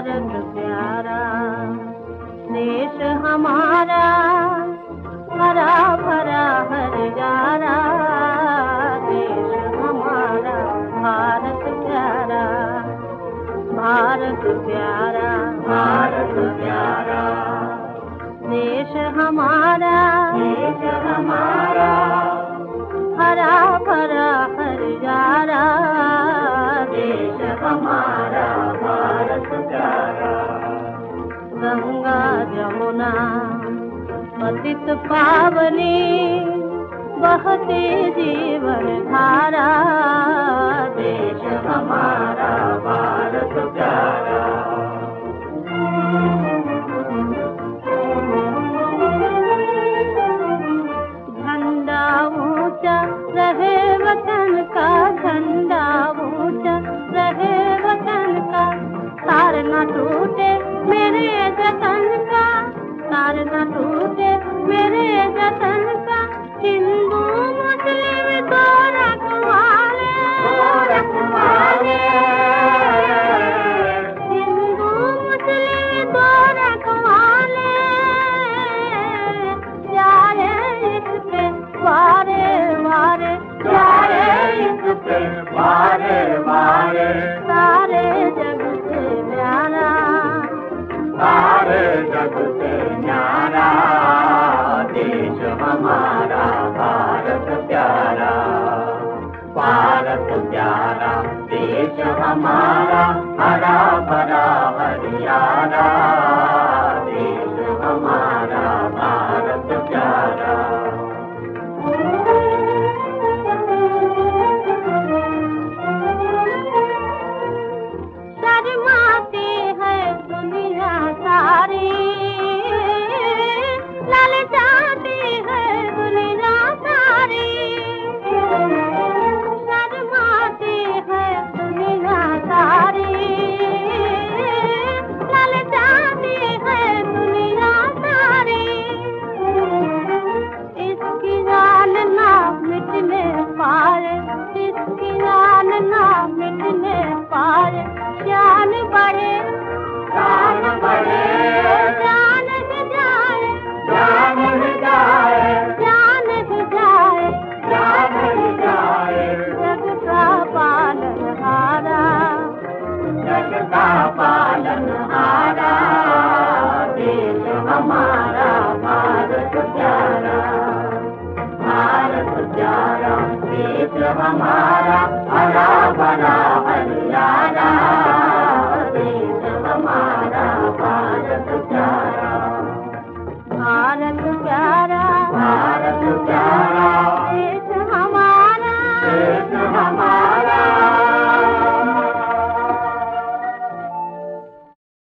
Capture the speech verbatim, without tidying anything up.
भारत प्यारा देश हमारा, हरा भरा हरियारा देश हमारा भारत प्यारा, भारत प्यारा, भारत प्यारा देश हमारा, देश हमारा हरा भरा हरियारा देश हमारा भारत प्यारा। गंगा जमुना पतित पावनी बहते जीवन धारा देश हमारा भारत प्यारा। झंडा ऊंचा रहे वतन का, झंडा ऊंचा रहे वतन का, तार न टूटे मेरे जतन का, तार न टूटे मेरे जतन का। हिंदू मुस्लिम तो रखवाले, रखवाले हिंदू मुस्लिम तो रखवाले, जाए इस पे वारे वारे, जाए इस पे वारे वारे, सारे जग से न्यारा, सारे जग से न्यारा देश हमारा भारत प्यारा, भारत प्यारा देश हमारा, हरा भरा हरियारा देश हमारा भारत प्यारा। शर्माती है दुनिया सारी, ललचाती है दुनिया सारी, शर्माती है दुनिया सारी, ललचाती है दुनिया सारी। इसकी जान ना मिटने पाए, इसकी जान ना मिटने पाए, जान बढ़े